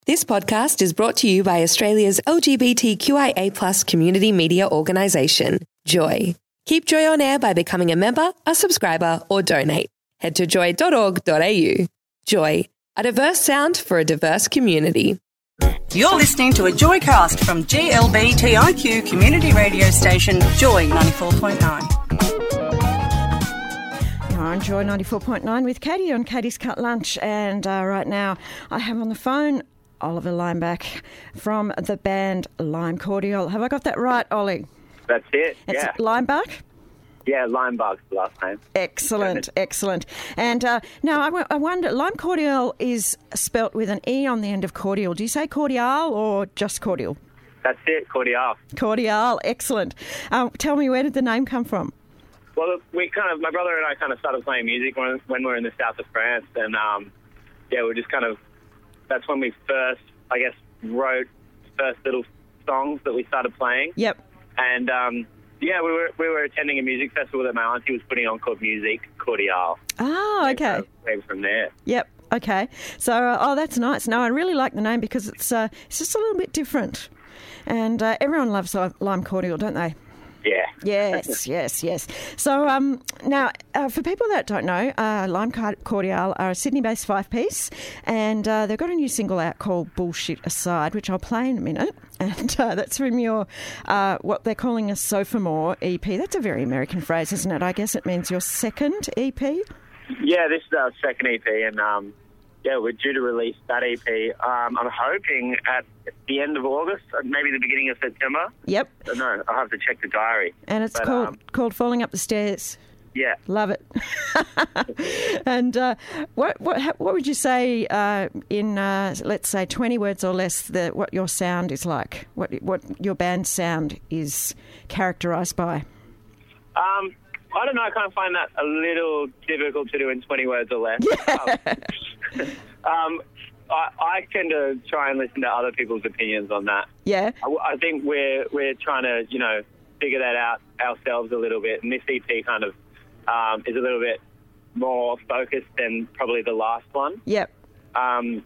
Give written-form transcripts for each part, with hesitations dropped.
This podcast is brought to you by Australia's LGBTQIA+ community media organisation, Joy. Keep Joy on air by becoming a member, a subscriber, or donate. Head to joy.org.au. Joy, a diverse sound for a diverse community. You're listening to a Joycast from GLBTIQ community radio station, Joy 94.9. You're on Joy 94.9 with Katie on Katie's Cut Lunch, and right now I have on the phone Oliver Limeback from the band Lime Cordial. Have I got that right, Ollie? That's it, It's yeah. Limeback? Yeah, Limebug's the last name. Excellent, excellent. And now I wonder, Lime Cordial is spelt with an E on the end of cordial. Do you say cordial or just cordial? That's it, Cordial. Cordial, excellent. Tell me, where did the name come from? Well, my brother and I kind of started playing music when we were in the south of France, and we're just kind of, that's when we first, I guess, wrote first little songs that we started playing. Yep. And we were attending a music festival that my auntie was putting on called Music Cordial. Oh, okay. So maybe from there. Yep. Okay. So, that's nice. No, I really like the name because it's just a little bit different, and everyone loves Lime Cordial, don't they? Yeah. Yes, yes. So now, for people that don't know, Lime Cordial are a Sydney-based five-piece, and they've got a new single out called Bullshit Aside, which I'll play in a minute. And that's from your, what they're calling a Sophomore EP. That's a very American phrase, isn't it? I guess it means your second EP? Yeah, this is our second EP, and we're due to release that EP. I'm hoping at the end of August, maybe the beginning of September. Yep. No, I'll have to check the diary. And it's called Falling Up the Stairs. Yeah. Love it. And what would you say in, let's say, 20 words or less, what your sound is like? What your band's sound is characterised by? I don't know. I kind of find that a little difficult to do in 20 words or less. Yeah. I tend to try and listen to other people's opinions on that. Yeah. I think we're trying to, figure that out ourselves a little bit. And this EP kind of is a little bit more focused than probably the last one. Yep. But I mean,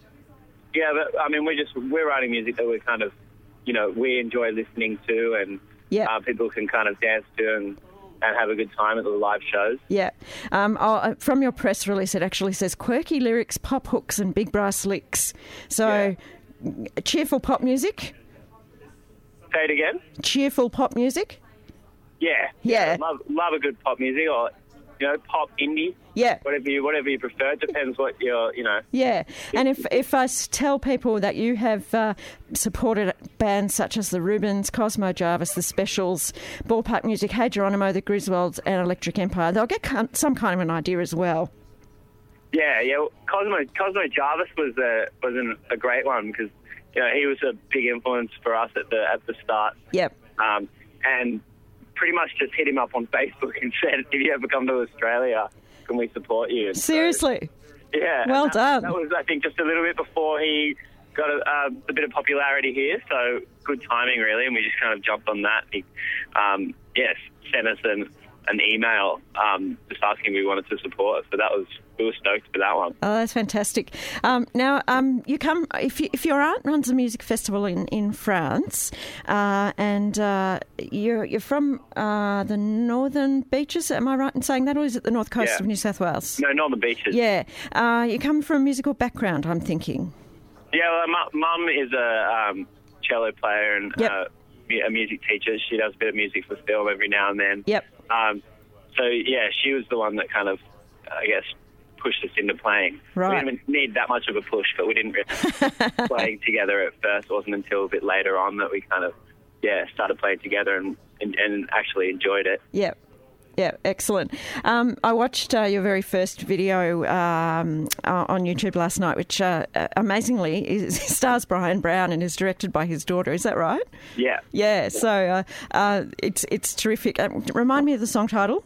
we're writing music that we're kind of, we enjoy listening to, and people can kind of dance to and have a good time at the live shows. Yeah. From your press release, it actually says quirky lyrics, pop hooks and big brass licks. So, cheerful pop music? Say it again? Cheerful pop music? Yeah. Yeah. Love a good pop music, or, pop indie. Yeah. Whatever you prefer. It depends what you're, Yeah. And if I tell people that you have supported bands such as the Rubens, Cosmo Jarvis, the Specials, Ballpark Music, Hey Geronimo, the Griswolds and Electric Empire, they'll get some kind of an idea as well. Yeah. Cosmo Jarvis was a great one because, he was a big influence for us at the start. Yep. And pretty much just hit him up on Facebook and said, if you ever come to Australia, can we support you? And seriously? So, yeah. Well done. That was, I think, just a little bit before he got a bit of popularity here, so good timing, really, and we just kind of jumped on that. He, sent us an email just asking if we wanted to support us, so we were stoked for that one. Oh, that's fantastic. Now, you come, if your aunt runs a music festival in France, and you're from the Northern Beaches, am I right in saying that, or is it the north coast of New South Wales? No, Northern Beaches. Yeah. You come from a musical background, I'm thinking. Yeah, well, Mum is a cello player and a music teacher. She does a bit of music for film every now and then. Yep. She was the one that kind of, I guess, pushed us into playing. Right. We didn't need that much of a push, but we didn't really playing together at first. It wasn't until a bit later on that we kind of, started playing together and actually enjoyed it. Yep. Yeah, excellent. I watched your very first video on YouTube last night, which amazingly stars Brian Brown and is directed by his daughter. Is that right? Yeah. Yeah. So it's terrific. Remind me of the song title.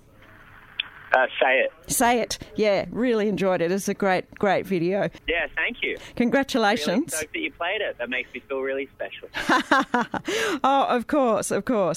Say It. Say It. Yeah, really enjoyed it. It's a great video. Yeah, thank you. Congratulations. Really stoked that you played it. That makes me feel really special. Oh, of course.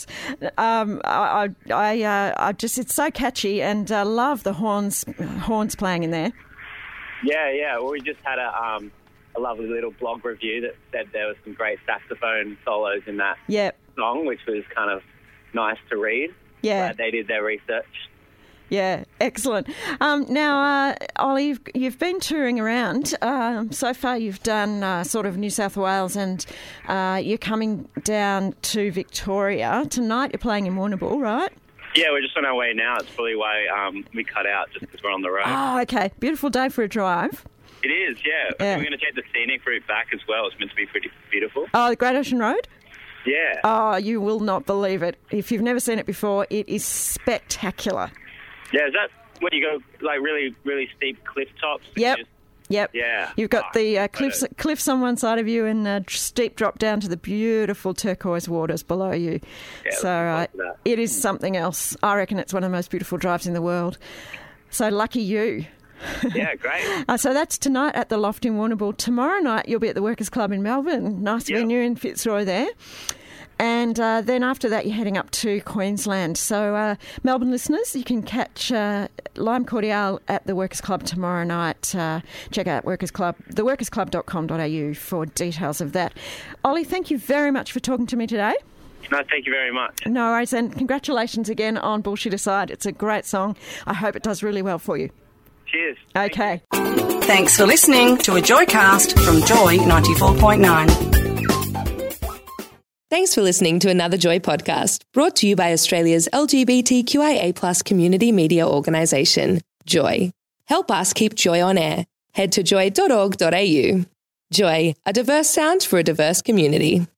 I just, it's so catchy, and love the horns playing in there. Yeah. Well, we just had a lovely little blog review that said there was some great saxophone solos in that song, which was kind of nice to read. Yeah. Glad they did their research. Yeah, excellent. Now, Ollie, you've been touring around. So far you've done sort of New South Wales and you're coming down to Victoria. Tonight you're playing in Warrnambool, right? Yeah, we're just on our way now. It's probably why we cut out just because we're on the road. Oh, okay. Beautiful day for a drive. It is, yeah. We're going to take the scenic route back as well. It's meant to be pretty beautiful. Oh, the Great Ocean Road? Yeah. Oh, you will not believe it. If you've never seen it before, it is spectacular. Yeah, is that when you go like really, really steep cliff tops? Yep. Yeah. You've got the cliffs on one side of you and a steep drop down to the beautiful turquoise waters below you. Yeah, so it is something else. I reckon it's one of the most beautiful drives in the world. So lucky you. Yeah, great. So that's tonight at the Loft in Warrnambool. Tomorrow night you'll be at the Workers Club in Melbourne. Nice venue in Fitzroy there. And then after that, you're heading up to Queensland. So, Melbourne listeners, you can catch Lime Cordiale at the Workers Club tomorrow night. Check out Workers Club, theworkersclub.com.au for details of that. Ollie, thank you very much for talking to me today. No, thank you very much. No worries, and congratulations again on Bullshit Aside. It's a great song. I hope it does really well for you. Cheers. Okay. Thanks for listening to a Joycast from Joy 94.9. Thanks for listening to another Joy podcast, brought to you by Australia's LGBTQIA+ community media organisation, Joy. Help us keep Joy on air. Head to joy.org.au. Joy, a diverse sound for a diverse community.